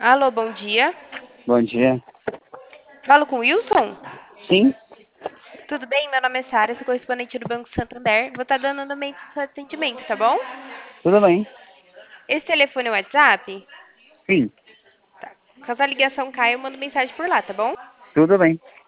Alô, bom dia. Bom dia. Falo com o Wilson? Sim, Tudo bem? Meu nome é Sara, sou correspondente do Banco Santander. Vou estar dando andamento ao seu atendimento, tá bom? tudo bem. Esse telefone é o WhatsApp? Sim, Caso a ligação caia, eu mando mensagem por lá, tá bom? tudo bem.